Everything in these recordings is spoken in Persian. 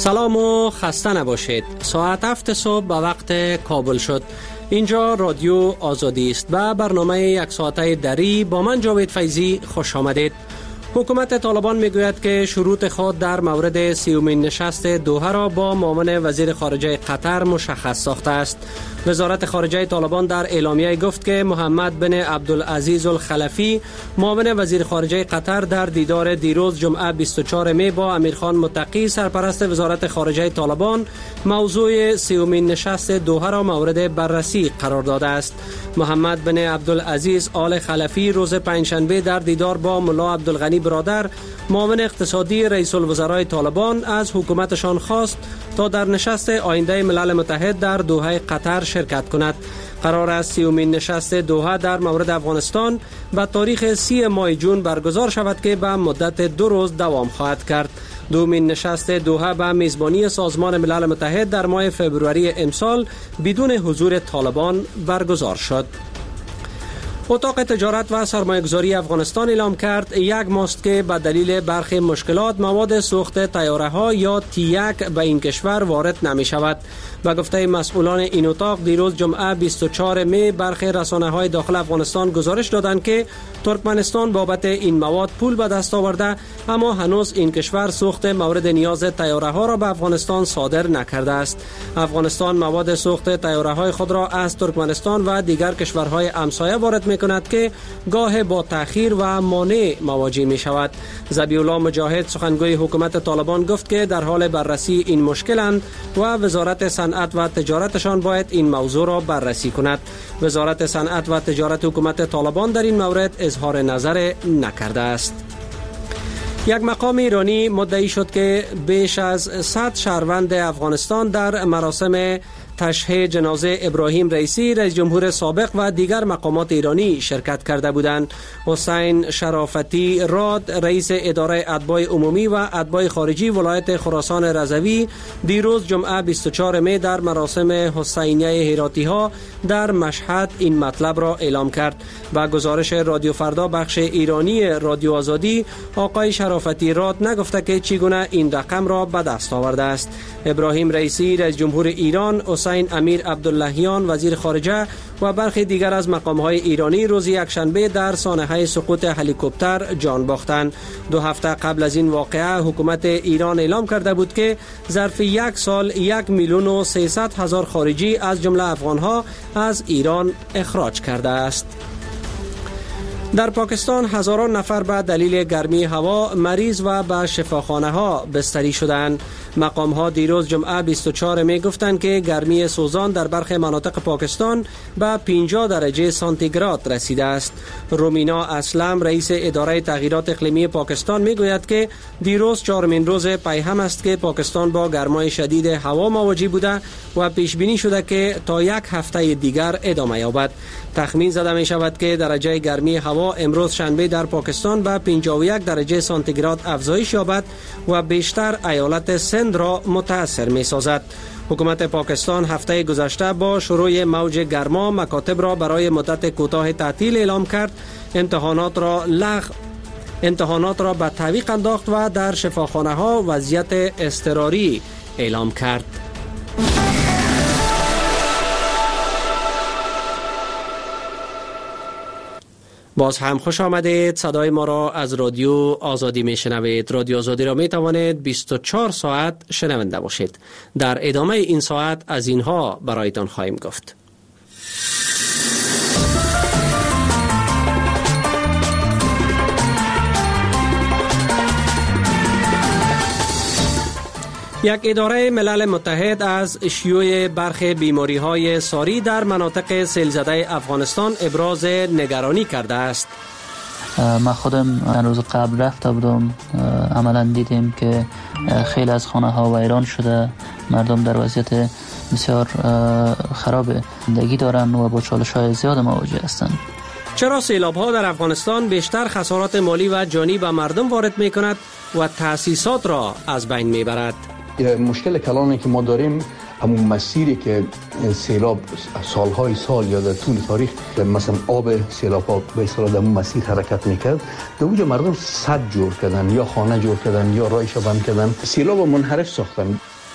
سلام و خسته نباشید. ساعت 7 صبح به وقت کابل شد. اینجا رادیو آزادی است و برنامه یک ساعته دری با من جاوید فیضی خوش آمدید. حکومت طالبان میگوید که شروط خود در مورد 30مین نشست دوحه را با معاون وزیر خارجه قطر مشخص ساخته است. وزارت خارجه طالبان در اعلامیه گفت که محمد بن عبدالعزیز الخلفی معاون وزیر خارجه قطر در دیدار دیروز جمعه 24 می با امیرخان متقی سرپرست وزارت خارجه طالبان موضوع 30مین نشست دوحه را مورد بررسی قرار داده است. محمد بن عبدالعزیز آل خلفی روز پنجشنبه در دیدار با ملا عبدالغنی برادر معاون اقتصادی رئیس الوزراء طالبان از حکومتشان خواست تا در نشست آینده ملل متحد در دوحه قطر شرکت کند. قرار است 30مین نشست دوحه در مورد افغانستان به تاریخ 30 ماه جون برگزار شود که به مدت 2 روز دوام خواهد کرد. دومین نشست دوحه به میزبانی سازمان ملل متحد در ماه فوریه امسال بدون حضور طالبان برگزار شد. اتاق تجارت و سرمایه‌گذاری افغانستان اعلام کرد یک ماست که به دلیل برخی مشکلات مواد سوخت طیاره‌ها یا T1 به این کشور وارد نمی شود. به گفته مسئولان این اتاق دیروز جمعه 24 می برخی رسانه‌های داخل افغانستان گزارش دادند که ترکمنستان بابت این مواد پول به دست آورده، اما هنوز این کشور سوخت مورد نیاز طیاره‌ها را به افغانستان صادر نکرده است. افغانستان مواد سوخت طیاره‌های خود را از ترکمنستان و دیگر کشورهای همسایه وارد می‌کند که گاه با تأخیر و مانع مواجه می‌شود. ذبیح الله مجاهد سخنگوی حکومت طالبان گفت که در حال بررسی این مشکلند و وزارت صنعت و تجارتشان باید این موضوع را بررسی کند. وزارت صنعت و تجارت حکومت طالبان در این مورد اظهار نظر نکرده است. یک مقام ایرانی مدعی شد که بیش از 100 شهروند افغانستان در مراسم تشییع جنازه ابراهیم رئیسی رئیس جمهور سابق و دیگر مقامات ایرانی شرکت کرده بودند. حسین شرافتی راد رئیس اداره اتباع عمومی و اتباع خارجی ولایت خراسان رضوی دیروز جمعه 24 می در مراسم حسینیه هراتی ها در مشهد این مطلب را اعلام کرد. با گزارش رادیو فردا بخش ایرانی رادیو آزادی، آقای شرافتی راد نگفته که چگونه این رقم را به دست آورده است. ابراهیم رئیسی رئیس جمهور ایران، حسین امیر عبداللهیان وزیر خارجه و برخی دیگر از مقام‌های ایرانی روز یکشنبه در سانحه سقوط هلیکوپتر جان باختند. 2 هفته قبل از این واقعه حکومت ایران اعلام کرده بود که ظرف یک سال 1,300,000 خارجی از جمله افغان‌ها از ایران اخراج کرده است. در پاکستان هزاران نفر به دلیل گرمی هوا مریض و به شفاخانه ها بستری شدند. مقام ها دیروز جمعه 24 می گفتند که گرمی سوزان در برخی مناطق پاکستان به 50 درجه سانتیگراد رسیده است. رومینا اسلم رئیس اداره تغییرات اقلیمی پاکستان می گوید که دیروز 4مین روز پی هم است که پاکستان با گرمای شدید هوا مواجه بوده و پیش بینی شده که تا یک هفته دیگر ادامه یابد. تخمین زده می شود که درجه گرمی هوا امروز شنبه در پاکستان به 51 درجه سانتیگراد افزایش یابد و بیشتر ایالت سند را متاثر می سازد. حکومت پاکستان هفته گذشته با شروع موج گرما مکاتب را برای مدت کوتاه تعطیل اعلام کرد. امتحانات را به تعویق انداخت و در شفاخانه ها وضعیت اضطراری اعلام کرد. باز هم خوش آمدید. صدای ما را از رادیو آزادی می شنوید. رادیو آزادی را می توانید 24 ساعت شنونده باشید. در ادامه این ساعت از اینها برایتان خواهیم گفت. یک اداره ملل متحد از شیوع برخی بیماری‌های ساری در مناطق سیل‌زده افغانستان ابراز نگرانی کرده است. من خودم روز قبل رفته بودم، عملا دیدیم که خیلی از خانه ها ویران شده، مردم در وضعیت بسیار خراب زندگی دارند و با چالش های زیاد مواجه هستند. چرا سیلاب ها در افغانستان بیشتر خسارات مالی و جانی به مردم وارد می کند و تأسیسات را از بین می برد؟ مشکل کلانی که ما داریم همون مسیری که سیلاب سالهای سال یا در طول تاریخ مثلا آب سیلاب ها به اصطلاح در اون مسیر حرکت میکرد، در اونجا مردم سد جور کردن یا خانه جور کردن یا رایش بند کردن، سیلاب منحرف ساختن.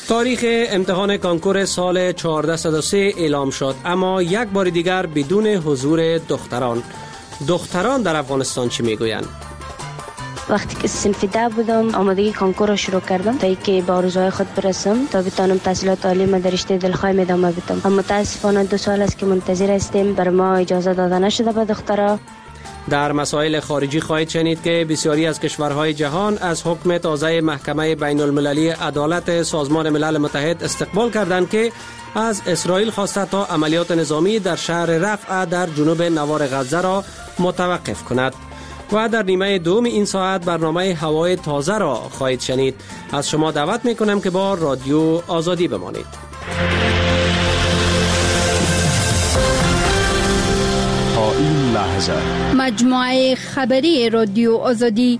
تاریخ امتحان کنکور سال 1403 اعلام شد، اما یک بار دیگر بدون حضور دختران در افغانستان چی میگویند؟ وقتی که صنف 10 بودم آمادگی کنکور را شروع کردم تا اینکه به آرزوهای خود برسم تا بتانم تحصیلات عالی ما در رشته دلخواهم ادامه بدم. اما متاسفانه 2 سال است که منتظر هستیم، بر ما اجازه داده نشده به دخترها. در مسائل خارجی خواهید شنید که بسیاری از کشورهای جهان از حکم تازه محکمه بین المللی عدالت سازمان ملل متحد استقبال کردند که از اسرائیل خواسته تا عملیات نظامی در شهر رفح در جنوب نوار غزه را متوقف کند. و در نیمه دوم این ساعت برنامه هوای تازه را خواهید شنید. از شما دعوت میکنم که با رادیو آزادی بمانید. تا این لحظه مجموعه خبری رادیو آزادی.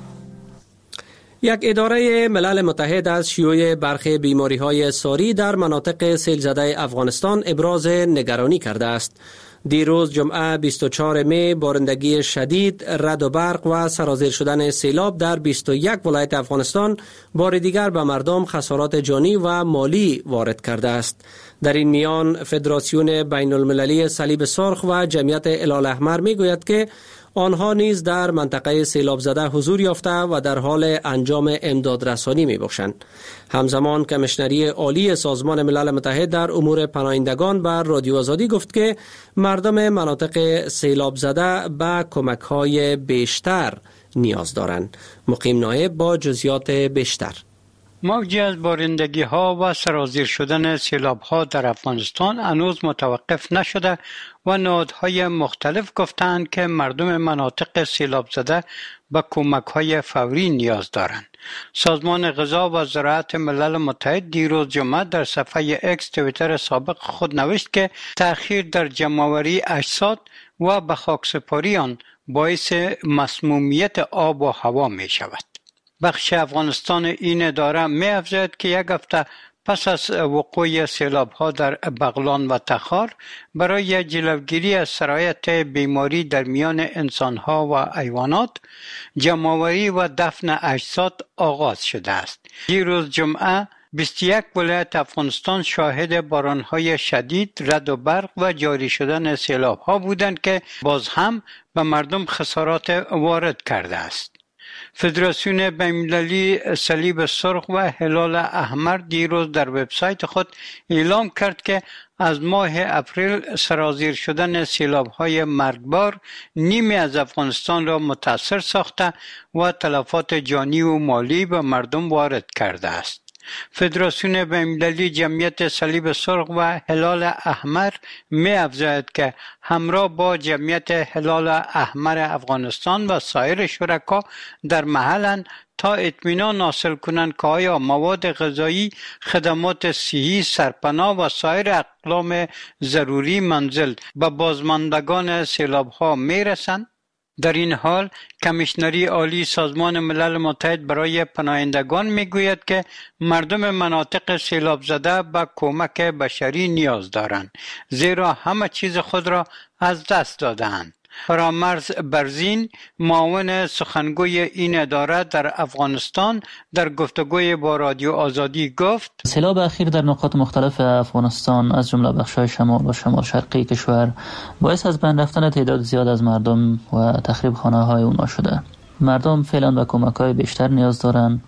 یک اداره ملل متحد از شیوع برخی بیماری‌های ساری در مناطق سیل‌زده افغانستان ابراز نگرانی کرده است. دیروز جمعه 24 می بارندگی شدید، رعد و برق و سرازیر شدن سیلاب در 21 ولایت افغانستان بار دیگر به مردم خسارات جانی و مالی وارد کرده است. در این میان فدراسیون بین المللی صلیب سرخ و جمعیت هلال احمر می گوید که آنها نیز در منطقه سیلاب زده حضور یافته و در حال انجام امدادرسانی می باشند. همزمان کمیشنری عالی سازمان ملل متحد در امور پناهندگان بر رادیو آزادی گفت که مردم مناطق سیلاب زده به کمک‌های بیشتر نیاز دارند. مقیم نایب با جزئیات بیشتر. موجی از بارندگی ها و سرازیر شدن سیلاب ها در افغانستان هنوز متوقف نشده و نهادهای مختلف گفتند که مردم مناطق سیلاب زده به کمک های فوری نیاز دارند. سازمان غذا و زراعت ملل متحد دیروز جمعه در صفحه اکس توییتر سابق خود نوشت که تأخیر در جمع‌آوری اجساد و به خاکسپاری آن باعث مسمومیت آب و هوا می شود. بخش افغانستان این اداره می افزاید که یک هفته پس از وقوع سیلاب‌ها در بغلان و تخار برای جلوگیری از سرایت بیماری در میان انسان‌ها و حیوانات جمع‌آوری و دفن اجساد آغاز شده است. دیروز جمعه 21 ولایت افغانستان شاهد باران‌های شدید، رعد و برق و جاری شدن سیلاب‌ها بودند که باز هم به مردم خسارات وارد کرده است. فدراسیون بین‌المللی صلیب سرخ و هلال احمر دیروز در وبسایت خود اعلام کرد که از ماه اپریل سرازیر شدن سیلاب‌های مرگبار نیمی از افغانستان را متاثر ساخته و تلفات جانی و مالی به مردم وارد کرده است. فدراسیون بین‌المللی جمعیت صلیب سرخ و هلال احمر می افزاید که همراه با جمعیت هلال احمر افغانستان و سایر شرکا در محلند تا اطمینان حاصل کنند که آیا مواد غذایی، خدمات صحی، سرپناه و سایر اقلام ضروری منزل به بازماندگان سیلاب‌ها می رسند. در این حال کمیشنری عالی سازمان ملل متحد برای پناهندگان میگوید که مردم مناطق سیلاب زده به کمک بشری نیاز دارند، زیرا همه چیز خود را از دست دادند. فرامرز برزین، معاون سخنگوی این اداره در افغانستان، در گفتگوی با رادیو آزادی گفت: سیلاب اخیر در نقاط مختلف افغانستان از جمله بخش‌های شمال و شمال شرقی کشور باعث از بین رفتن تعداد زیاد از مردم و تخریب خانه‌های اونا شده. مردم فعلا به کمک‌های بیشتر نیاز دارند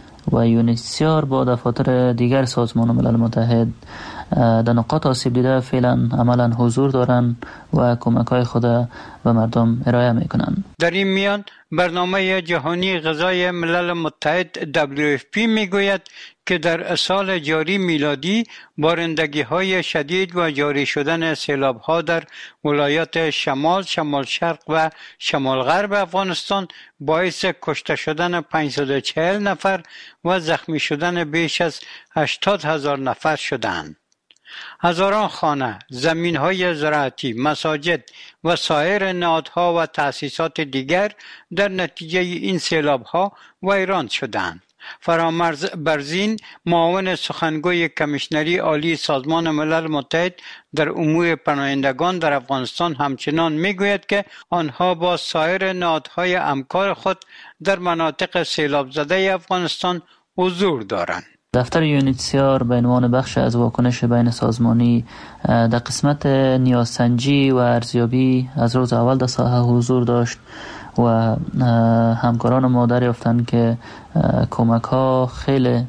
و یونیسیار با دفاتر دیگر سازمان ملل متحد در نقاط آسیب دیده فعلا عملا حضور دارند و کمک‌های خود به مردم ارائه می‌کنند. در این میان برنامه جهانی غذای ملل متحد WFP میگوید که در سال جاری میلادی بارندگی‌های شدید و جاری شدن سیلاب‌ها در ولایات شمال، شمال شرق و شمال غرب افغانستان باعث کشته شدن 540 نفر و زخمی شدن بیش از 80,000 نفر شدند. هزاران خانه، زمین‌های زراعتی، مساجد و سایر نهادها و تأسیسات دیگر در نتیجه این سیلاب‌ها ویران شدند. فرامرز برزین، معاون سخنگوی کمیشنری عالی سازمان ملل متحد در امور پناهندگان در افغانستان همچنان میگوید که آنها با سایر نهادهای همکار خود در مناطق سیلاب زده افغانستان حضور دارند. دفتر یونیتسیار به عنوان بخش از واکنش بین سازمانی در قسمت نیازسنجی و ارزیابی از روز اول در ساحه حضور داشت و همکاران ما دریافتند که کمک ها خیلی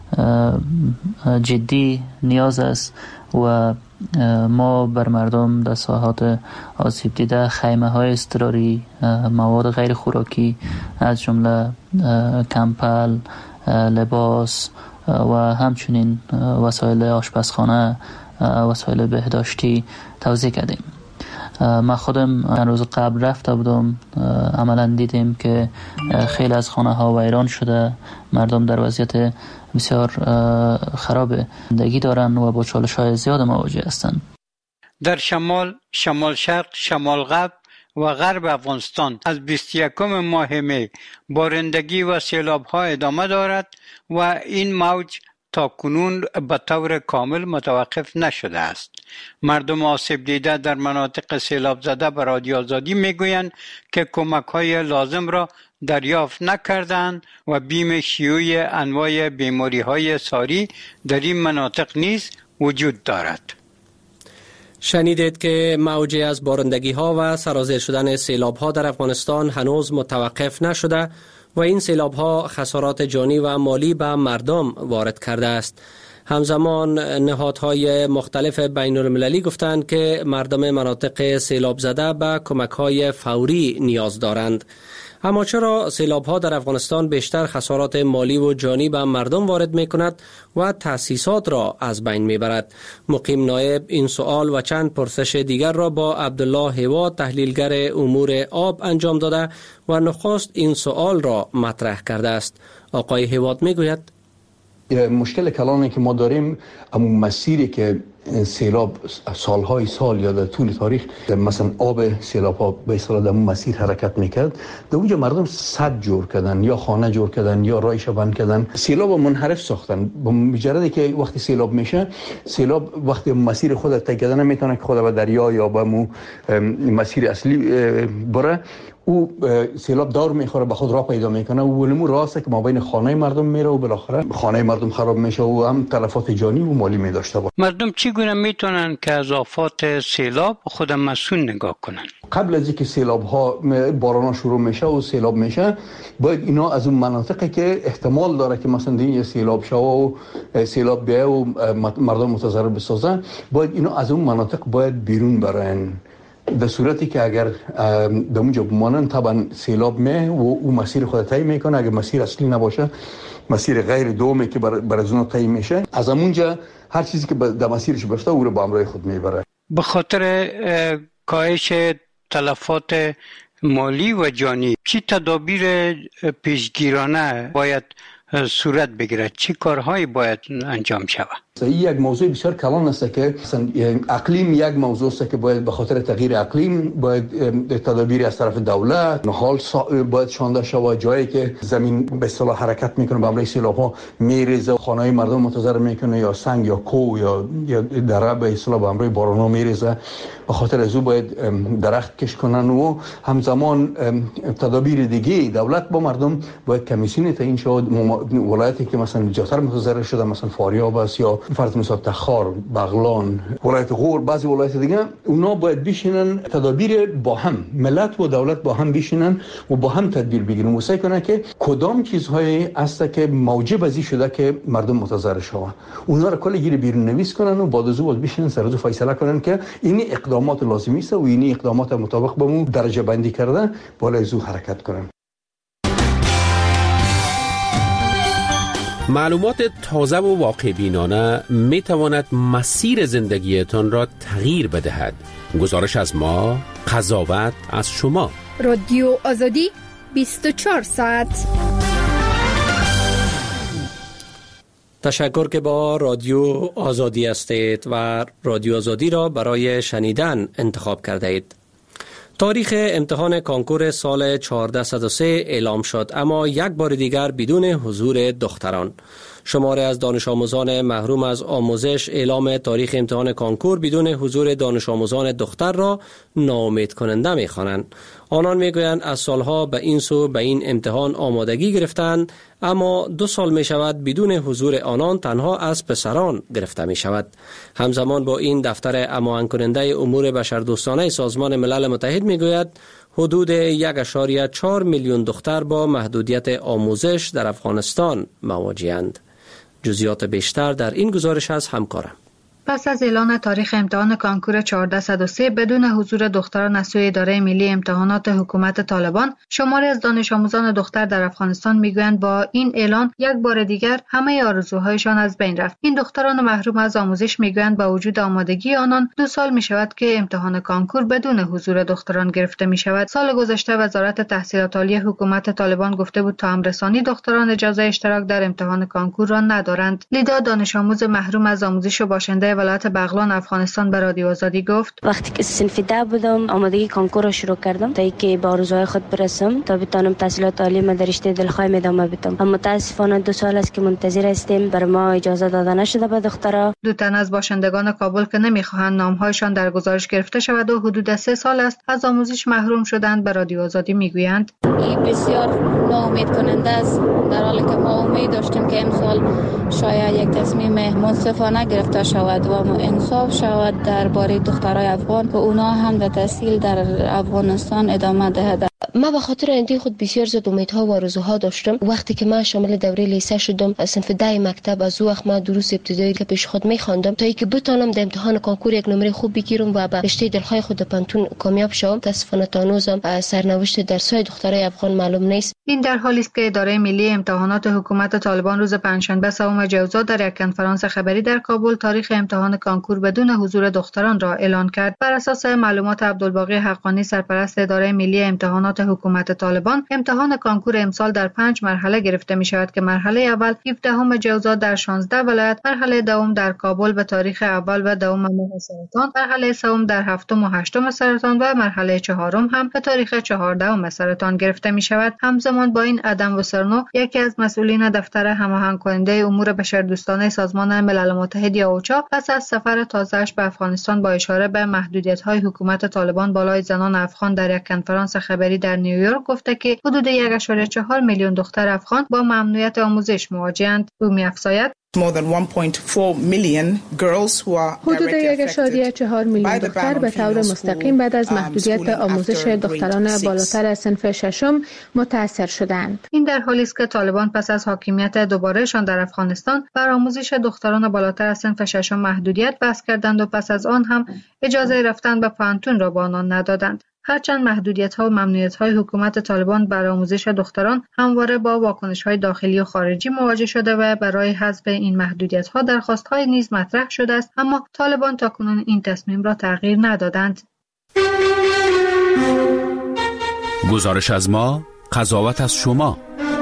جدی نیاز است و ما بر مردم در ساحات آسیب دیده خیمه های اضطراری، مواد غیر خوراکی از جمله کمپل، لباس و همچنین وسایل آشپزخانه، وسایل بهداشتی توزیع کردیم. من خودم روز قبل رفته بودم، عملا دیدیم که خیلی از خانه ها ویران شده، مردم در وضعیت بسیار خراب زندگی دارن و با چالش های زیاد مواجه هستند. در شمال، شمال شرق، شمال غرب و غرب افغانستان از 21 ماه می بارندگی و سیلاب ها ادامه دارد و این موج تا کنون به طور کامل متوقف نشده است. مردم آسیب دیده در مناطق سیلاب زده به رادیو آزادی میگویند که کمک های لازم را دریافت نکردند و بیم شیوع انواع بیماری های ساری در این مناطق نیز وجود دارد. شنیدید که موجی از بارندگی ها و سرازیر شدن سیلاب ها در افغانستان هنوز متوقف نشده و این سیلاب ها خسارات جانی و مالی به مردم وارد کرده است. همزمان نهادهای مختلف بین المللی گفتند که مردم مناطق سیلاب زده به کمک های فوری نیاز دارند. اما چرا سیلاب ها در افغانستان بیشتر خسارات مالی و جانی به مردم وارد می کند و تأسیسات را از بین می برد؟ مقیم نایب این سوال و چند پرسش دیگر را با عبدالله هیواد تحلیلگر امور آب انجام داده و نخست این سوال را مطرح کرده است. آقای هیواد می گوید مشکل کلانی که ما داریم اما مسیری که سیلاب سالهای سال یا در طول تاریخ مثلا آب سیلاب ها به اصطلاح در مسیر حرکت میکرد، در اونجا مردم سد جور کردن یا خانه جور کردن یا رایش بند کردن، سیلاب منحرف ساختن. با مجرد که وقتی سیلاب میشه، سیلاب وقتی مسیر خود طی کردن نمیتونه که خود به دریا یا به مسیر اصلی بره، او سیلاب دور میخوره به خود راه پیدا میکنه و ولمو راست که ما بین خانه مردم میره و بالاخره خانه مردم خراب میشه و هم تلفات جانی و مالی میداشته باشه. مردم چگونه میتونن که از آفات سیلاب خود مسئول نگاه کنن؟ قبل از اینکه سیلاب ها باران شروع میشه و سیلاب میشه، باید اینا از اون مناطقی که احتمال داره که مثلا دیگه سیلاب شه و سیلاب بیه و مردم متضرر بسازن، باید اینا از اون مناطق باید بیرون برن. در صورتی که اگر در اونجا بمانن طبعا سیلاب و او مسیر خود طی میکنه. اگر مسیر اصلی نباشه، مسیر غیر دومی که بر از اون طی میشه، از اونجا هر چیزی که در مسیرش بفته او رو با همراه خود میبره. به خاطر کاهش تلفات مالی و جانی چی تدابیر پیشگیرانه باید صورت بگیرد؟ چی کارهایی باید انجام شود؟ این یک موضوع بسیار کلان است که اقلیم یک موضوع است که باید به خاطر تغییر اقلیم باید تدابیری از طرف دولت حال باید شانده شود. جایی که زمین به اصطلاح حرکت میکنه به همراه سیلاب ها میریزه، خانه‌های مردم متضرر میکنه، یا سنگ یا کوه یا دره به اصطلاح به همراه باران ها میریزه. به خاطر از او باید درخت کش کنن و همزمان تدابیر دیگه دولت با مردم باید کمیسیون تعیین شود. ولایتی که مثلا زیادتر متضرر شده، مثلا فاریاب است یا فرض مثال تخار، بغلان، ولایت غور، بعضی ولایت دیگه، اونا باید بشینن تدابیر با هم، ملت و دولت با هم بشینن و با هم تدبیر بگیرن و سعی کنن که کدام چیزهایی است که موجب ازی شده که مردم متضرر شوند، اونا رو کلی گیر بیرون نویس کنن و بعد از اون بشینن سر از فیصله کنن که این اقدامات لازمی است و این اقدامات مطابق به اون درجه بندی کرده بالا از اون حرکت کنن. معلومات تازه و واقع بینانه می تواند مسیر زندگیتان را تغییر بدهد. گزارش از ما، قضاوت از شما. رادیو آزادی 24 ساعت. تشکر که با رادیو آزادی هستید و رادیو آزادی را برای شنیدن انتخاب کرده اید. تاریخ امتحان کانکور سال 1403 اعلام شد، اما یک بار دیگر بدون حضور دختران. شماری از دانش آموزان محروم از آموزش اعلام تاریخ امتحان کانکور بدون حضور دانش آموزان دختر را ناامید کننده می‌خوانند. آنان میگویند از سالها به این سو به این امتحان آمادگی گرفتند، اما 2 سال می شود بدون حضور آنان تنها از پسران گرفته می شود. همزمان با این دفتر اماهنگ کننده امور بشردوستانه سازمان ملل متحد می گوید حدود 1.4 میلیون دختر با محدودیت آموزش در افغانستان مواجه‌اند. جزئیات بیشتر در این گزارش از همکارم. پس از اعلان تاریخ امتحان کانکور 1403 بدون حضور دختران از سوی اداره ملی امتحانات حکومت طالبان، شماری از دانش آموزان دختر در افغانستان میگویند با این اعلان یک بار دیگر همه آرزوهایشان از بین رفت. این دختران محروم از آموزش میگویند با وجود آمادگی آنان 2 سال می شود که امتحان کانکور بدون حضور دختران گرفته می شود. سال گذشته وزارت تحصیلات عالی حکومت طالبان گفته بود تا امرسانی دختران اجازه اشتراک در امتحان کانکور را ندارند. لیدا دانش آموز محروم از آموزش و باشنده ولایت بغلان افغانستان به رادیو آزادی گفت وقتی که صنف ده بودم آمادگی کانکور را شروع کردم تا اینکه به آرزوهای خود برسم تا بتوانم تحصیلات عالی ما در رشته دلخواهیم ادامه بدم. اما متاسفانه 2 سال است که منتظر هستیم، بر ما اجازه داده نشده به دخترها. 2 تن از باشندگان کابل که نمیخواهند نامهایشان در گزارش گرفته شود و حدود 3 سال است از آموزش محروم شدند به رادیو آزادی میگویند این بسیار ناامید کننده است، در حالی که ما امید داشتیم که امسال شاید یک تصمیم منصفانه گرفته شود و انصاف شود درباره دخترای افغان که اونا هم به تحصیل در افغانستان ادامه دهد. ما به خاطر اندی خود بسیار زیاد امیدها و آرزوها داشتم. وقتی که من شامل دوره لیسه شدم، صنف 10 مکتب، از او وقت ما دروس ابتدایی که پیش خود می‌خواندم تا اینکه بتونم در امتحان کانکور یک نمره خوب بگیرم و به رشته دلخواه خود پنتون کامیاب شوم. متاسفانه تا هنوزم سرنوشت درس‌های دخترای افغان معلوم نیست. این در حالی است که اداره ملی امتحانات حکومت طالبان روز پنجشنبه 3 جوزا در یک کنفرانس خبری در کابل تاریخ امتحان کانکور بدون حضور دختران را اعلان کرد. بر اساس معلومات عبدالباقی حقانی، سرپرست اداره ملی امتحانات حکومت طالبان، امتحان کانکور امسال در 5 مرحله گرفته می شود که مرحله اول 17 جوزا در 16 ولایت، مرحله دوم در کابل به تاریخ اول و دوم ماه سرطان، مرحله سوم در 7 و 8 سرطان و مرحله چهارم هم به تاریخ 14 سرطان گرفته می شود. همزمان با این ادم وسرنو، یکی از مسئولین دفتر هماهنگ کننده امور بشردوستانه سازمان ملل متحد یا اوچا، پس از سفر تازه‌اش به افغانستان با اشاره به محدودیت‌های حکومت طالبان بالای زنان افغان در یک کنفرانس خبری در نیویورک گفته که حدود 1.4 میلیون دختر افغان با ممنوعیت آموزش مواجه‌اند. او می‌افزاید حدود 1.4 میلیون دختر به طور مستقیم بعد از محدودیت آموزش دختران بالاتر از صنف 6 متاثر شدند. این در حالی است که طالبان پس از حاکمیت دوبارهشان در افغانستان بر آموزش دختران بالاتر از صنف 6 محدودیت بس کردند و پس از آن هم اجازه رفتن به پانتون را به آنان ندادند. هرچند محدودیت‌ها و ممنوعیت‌های حکومت طالبان بر آموزش دختران همواره با واکنش‌های داخلی و خارجی مواجه شده و برای حذف این محدودیت‌ها درخواست‌های نیز مطرح شده است، اما طالبان تاکنون این تصمیم را تغییر ندادند. گزارش از ما، قضاوت از شما.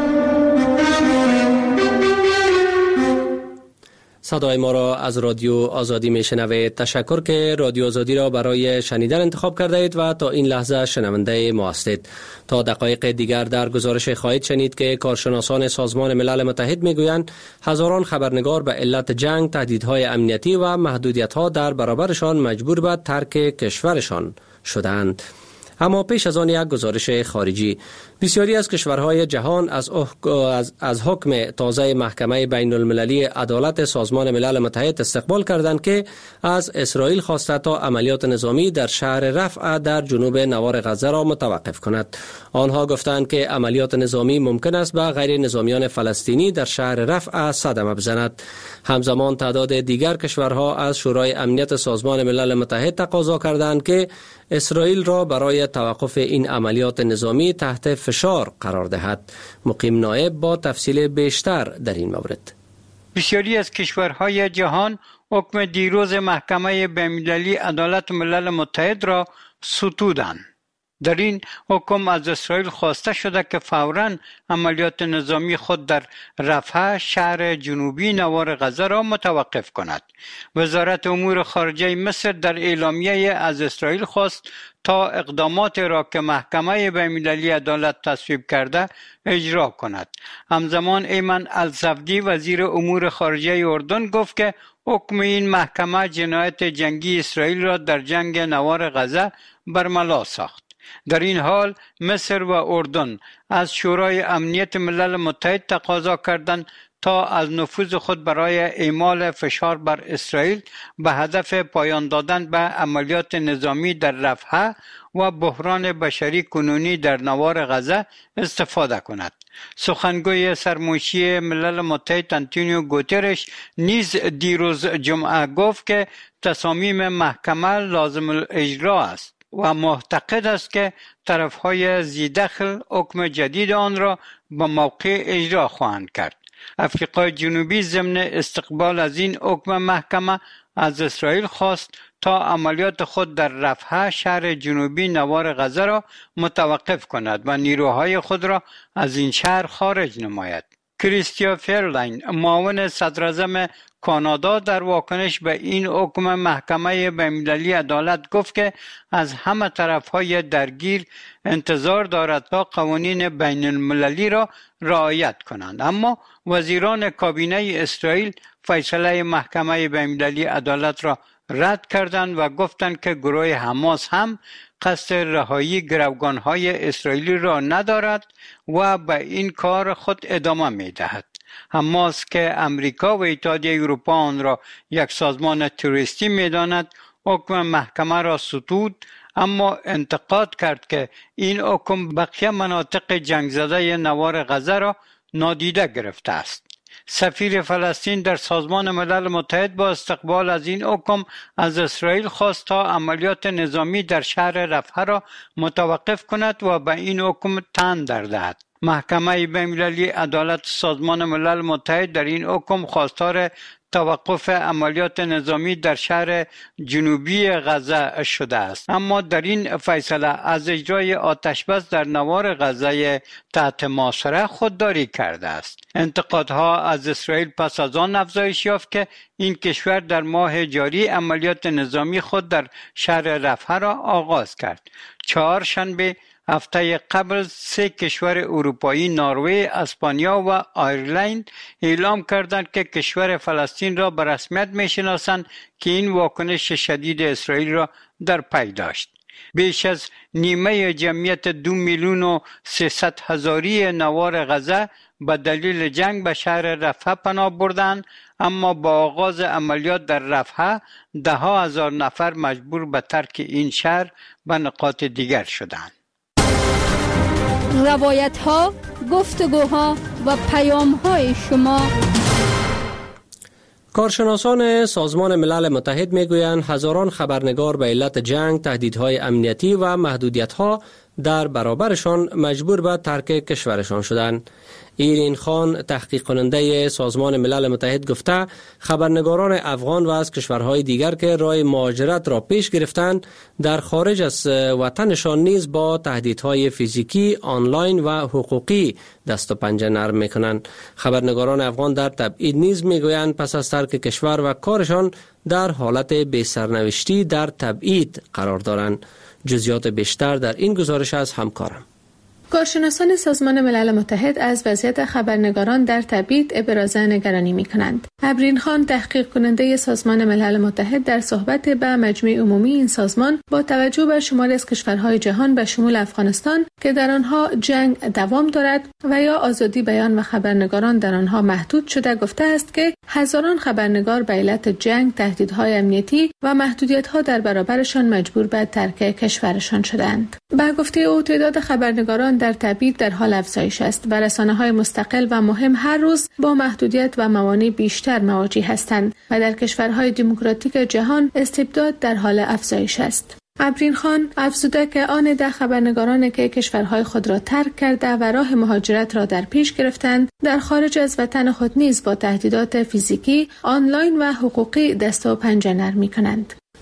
صدای ما را از رادیو آزادی میشنوید. تشکر که رادیو آزادی را برای شنیدن انتخاب کرده اید و تا این لحظه شنونده ما هستید. تا دقایق دیگر در گزارش خواهید شنید که کارشناسان سازمان ملل متحد میگویند هزاران خبرنگار به علت جنگ، تهدیدهای امنیتی و محدودیت‌ها در برابرشان مجبور به ترک کشورشان شدند. اما پیش از آن یک گزارش خارجی. بسیاری از کشورهای جهان از حکم تازه محکمه بین المللی عدالت سازمان ملل متحد استقبال کردند که از اسرائیل خواسته تا عملیات نظامی در شهر رفح در جنوب نوار غزه را متوقف کند. آنها گفتند که عملیات نظامی ممکن است به غیر نظامیان فلسطینی در شهر رفح صدمه بزند. همزمان تعداد دیگر کشورها از شورای امنیت سازمان ملل متحد تقاضا کردند که اسرائیل را برای توقف این عملیات نظامی تحت فشار قرار دهد. مقیم نایب با تفصیل بیشتر در این مورد. بسیاری از کشورهای جهان حکم دیروز محکمه بین‌المللی عدالت ملل متحد را ستودند. در این حکم از اسرائیل خواسته شده که فوراً عملیات نظامی خود در رفح شهر جنوبی نوار غزه را متوقف کند. وزارت امور خارجه مصر در اعلامیه از اسرائیل خواست تا اقدامات را که محکمه بین‌المللی عدالت تصویب کرده اجرا کند. همزمان ایمن الصفدی وزیر امور خارجه اردن گفت که حکم این محکمه جنایت جنگی اسرائیل را در جنگ نوار غزه برملا ساخت. در این حال مصر و اردن از شورای امنیت ملل متحد تقاضا کردند تا از نفوذ خود برای اعمال فشار بر اسرائیل به هدف پایان دادن به عملیات نظامی در رفح و بحران بشری کنونی در نوار غزه استفاده کند. سخنگوی سرمنشی ملل متحد آنتونیو گوترش نیز دیروز جمعه گفت که تصامیم محکمه لازم الاجرا است و معتقد است که طرفهای ذی‌دخل حکم جدید آن را به موقع اجرا خواهند کرد. افریقای جنوبی ضمن استقبال از این حکم محکمه از اسرائیل خواست تا عملیات خود در رفح شهر جنوبی نوار غزه را متوقف کند و نیروهای خود را از این شهر خارج نماید. کریستیا فرلاین معاون صدراعظم کانادا در واکنش به این حکم محکمه بین‌المللی عدالت گفت که از همه طرفهای درگیر انتظار دارد تا قوانین بین المللی را رعایت کنند، اما وزیران کابینه اسرائیل فیصله محکمه بین‌المللی عدالت را رد کردند و گفتند که گروه حماس هم قصد رهایی گروگانهای اسرائیلی را ندارد و به این کار خود ادامه می‌دهد. حماس که امریکا و اتحادیه اروپا آن را یک سازمان تروریستی می‌داند، حکم محکمه را ستود، اما انتقاد کرد که این حکم بقیه مناطق جنگ زده نوار غزه را نادیده گرفته است. سفیر فلسطین در سازمان ملل متحد با استقبال از این حکم از اسرائیل خواست تا عملیات نظامی در شهر رفح را متوقف کند و به این حکم تن دهد. محکمه بین‌المللی عدالت سازمان ملل متحد در این حکم خواستار توقف عملیات نظامی در شهر جنوبی غزه شده است، اما در این فیصله از اجرای آتشبس در نوار غزه تحت محاصره خودداری کرده است. انتقادها از اسرائیل پس از آن افزایش یافت که این کشور در ماه جاری عملیات نظامی خود در شهر رفح را آغاز کرد. چهارشنبه هفته قبل 3 کشور اروپایی نروژ، اسپانیا و آیرلند اعلام کردند که کشور فلسطین را به رسمیت می‌شناسند که این واکنش شدید اسرائیل را در پی داشت. بیش از نیمه جمعیت 2,300,000 نوار غزه به دلیل جنگ به شهر رفح پناه بردند، اما با آغاز عملیات در رفح 10,000 نفر مجبور به ترک این شهر به نقاط دیگر شدند. روایت ها، گفتگوها و پیام های شما. کارشناسان سازمان ملل متحد میگویند هزاران خبرنگار به علت جنگ، تهدیدهای امنیتی و محدودیت‌ها در برابرشان مجبور به ترک کشورشان شدند. ایرین خان، تحقیق کننده سازمان ملل متحد، گفته خبرنگاران افغان و از کشورهای دیگر که راه مهاجرت را پیش گرفتند در خارج از وطنشان نیز با تهدیدهای فیزیکی، آنلاین و حقوقی دست و پنجه نرم میکنند. خبرنگاران افغان در تبعید نیز میگویند پس از ترک کشور و کارشان در حالت بی سرنوشتی در تبعید قرار دارند. جزئیات بیشتر در این گزارش از همکارم. کارشناسان سازمان ملل متحد از وضعیت خبرنگاران در تبعید ابراز نگرانی می‌کنند. ابرین خان، تحقیق کننده سازمان ملل متحد، در صحبت به مجمع عمومی این سازمان با توجه به شماری از کشورهای جهان به شمول افغانستان که در آنها جنگ دوام دارد و یا آزادی بیان و خبرنگاران در آنها محدود شده، گفته است که هزاران خبرنگار به علت جنگ، تهدیدهای امنیتی و محدودیت‌ها در برابرشان مجبور به ترک کشورشان شدند. به گفته او تعداد خبرنگاران در تبعید در حال افزایش است و رسانه‌های مستقل و مهم هر روز با محدودیت و موانع بیشتر مواجه هستند و در کشورهای دموکراتیک جهان استبداد در حال افزایش است. ابرین خان افزوده که آن 10 خبرنگارانی که کشورهای خود را ترک کرده و راه مهاجرت را در پیش گرفتند در خارج از وطن خود نیز با تهدیدات فیزیکی، آنلاین و حقوقی دست و پنجه نرم می‌کنند.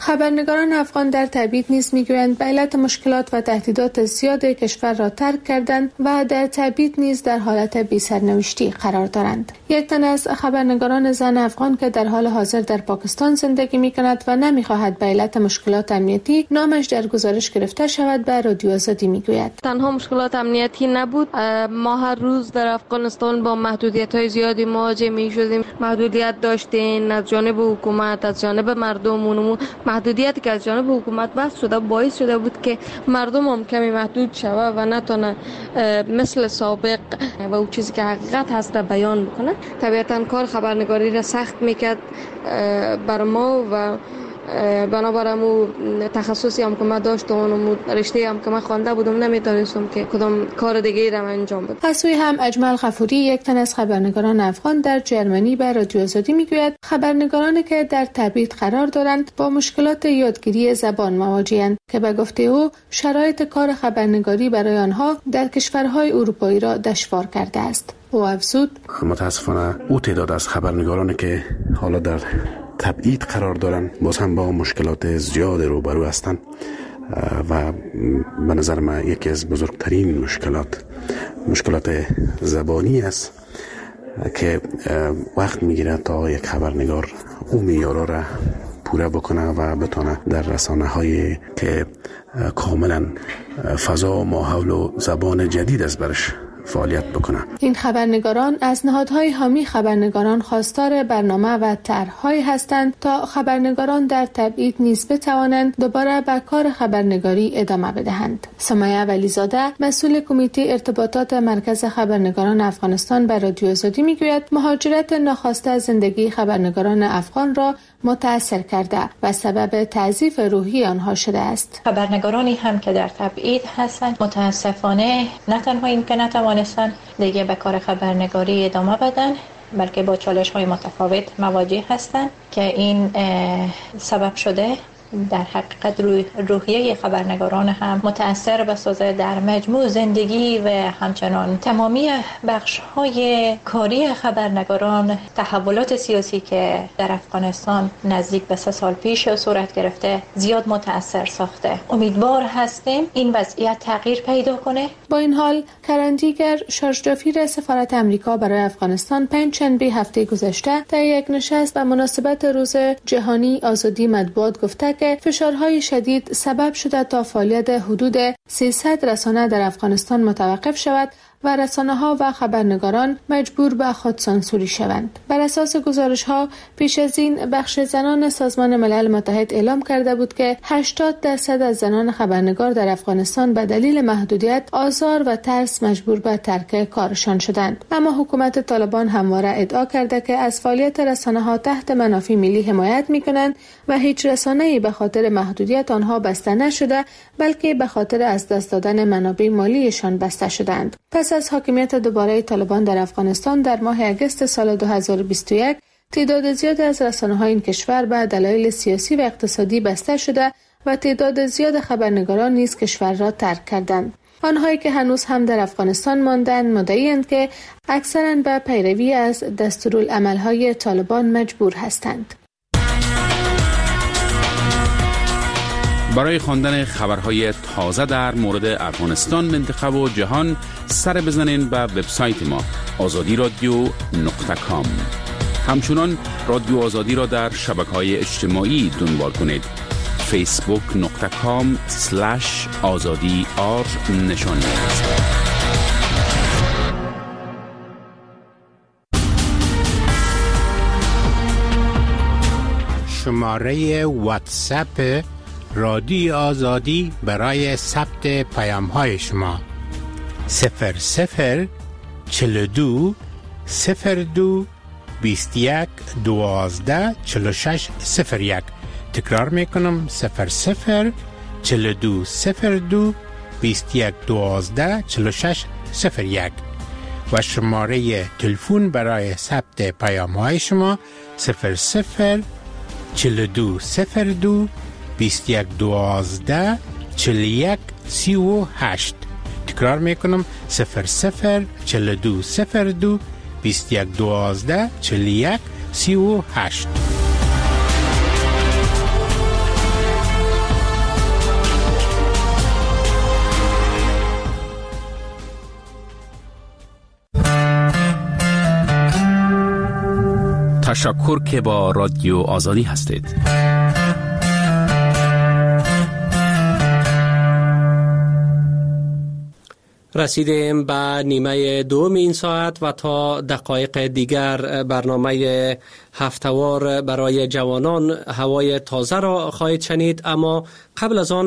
خبرنگاران افغان در تبعید نیز میگویند به علت مشکلات و تهدیدات زیاد کشور را ترک کردند و در تبعید نیز در حالت بی سرنوشتی قرار دارند. یک تن از خبرنگاران زن افغان که در حال حاضر در پاکستان زندگی میکند و نمیخواهد به علت مشکلات امنیتی نامش در گزارش گرفته شود به رادیو آزادی میگوید: تنها مشکلات امنیتی نبود، ما هر روز در افغانستان با محدودیت‌های زیادی مواجه می‌شدیم. محدودیت داشتیم از جانب حکومت، از جانب مردم. محدودیتی که از جانب حکومت بحث شده باعث شده بود که مردم هم کمی محدود شود و نتونه مثل سابق و اون چیزی که حقیقت هست را بیان بکنه. طبیعتاً کار خبرنگاری را سخت میکرد بر ما و بنابراین تخصصی هم که من داشتم و رشته هم که من خوانده بودم نمیتونستم که کدام کار دیگه را انجام بدم. از سوی هم اجمل غفوری، یک تن از خبرنگاران افغان در جرمنی به رادیو آزادی میگوید خبرنگارانی که در تبعید قرار دارند با مشکلات یادگیری زبان مواجه‌اند که به گفته او شرایط کار خبرنگاری برای آنها در کشورهای اروپایی را دشوار کرده است. او افزود: متاسفانه او تعداد از خبرنگارانی که حالا در تبعید قرار دارن باز هم با مشکلات زیاد روبرو هستند و به نظر من یکی از بزرگترین مشکلات زبانی است که وقت میگیره تا یک خبرنگار اون معیارا را پوره بکنه و بتونه در رسانه‌هایی که کاملا فضا و ماحول و زبان جدید از برش فعالیت بکنه. این خبرنگاران از نهادهای حامی خبرنگاران خواستار برنامه و طرح‌هایی هستند تا خبرنگاران در تبعید نیز بتوانند دوباره به کار خبرنگاری ادامه بدهند. سمیه ولیزاده، مسئول کمیته ارتباطات مرکز خبرنگاران افغانستان، به رادیو آزادی میگوید مهاجرت ناخواسته زندگی خبرنگاران افغان را متأثر کرده و سبب تضعیف روحی آنها شده است. خبرنگارانی هم که در تبعید هستند متاسفانه نه تنها این که نتوانستند دیگه به کار خبرنگاری ادامه بدن، بلکه با چالش‌های متفاوت مواجه هستند که این سبب شده در حقیقت روحیه خبرنگاران هم متأثر بسازه در مجموع زندگی و همچنان تمامی بخش‌های کاری خبرنگاران. تحولات سیاسی که در افغانستان نزدیک به 3 سال پیش صورت گرفته زیاد متأثر ساخته. امیدوار هستیم این وضعیت تغییر پیدا کنه. با این حال کرندیگر، شارژدافیر سفارت امریکا برای افغانستان، پنجشنبه هفته گذشته در یک نشست به مناسبت روز جهانی آزادی مطبوعات گفته که فشارهای شدید سبب شده تا فعالیت حدود 300 رسانه در افغانستان متوقف شود و رسانه‌ها و خبرنگاران مجبور به خودسانسوری شوند. بر اساس گزارش‌ها پیش از این بخش زنان سازمان ملل متحد اعلام کرده بود که 80% از زنان خبرنگار در افغانستان به دلیل محدودیت، آزار و ترس مجبور به ترک کارشان شدند. اما حکومت طالبان همواره ادعا کرده که از فعالیت رسانه‌ها تحت منافع ملی حمایت می‌کنند و هیچ رسانه‌ای به خاطر محدودیت آنها بسته نشده، بلکه به خاطر از دست دادن منابع مالیشان بسته شدند. پس از حاکمیت دوباره طالبان در افغانستان در ماه اگست سال 2021 تعداد زیاد از رسانه‌های این کشور به دلایل سیاسی و اقتصادی بسته شده و تعداد زیاد خبرنگاران نیز کشور را ترک کردند. آنهایی که هنوز هم در افغانستان ماندند مدعی‌اند که اکثراً به پیروی از دستورالعمل‌های طالبان مجبور هستند. برای خواندن خبرهای تازه در مورد افغانستان، منطقه و جهان سر بزنین به وبسایت ما azadiradio.com. همچنان رادیو آزادی را در شبکه‌های اجتماعی دنبال کنید. facebook.com/azadi_r نشان دهید. شماره واتساپ رادیو آزادی برای ثبت پیام‌های شما 0042 02 21 12 46 01. تکرار میکنم 0042 02 21 12 46 01 و شماره تلفن برای ثبت پیام‌های شما 0042 02 21 12 41 38. تکرار میکنم 0042 02 21 12 41 38. تشکر که با رادیو آزادی هستید. رسیدیم به نیمه دوم این ساعت و تا دقایق دیگر برنامه هفتهوار برای جوانان هوای تازه را خواهید شنید، اما قبل از آن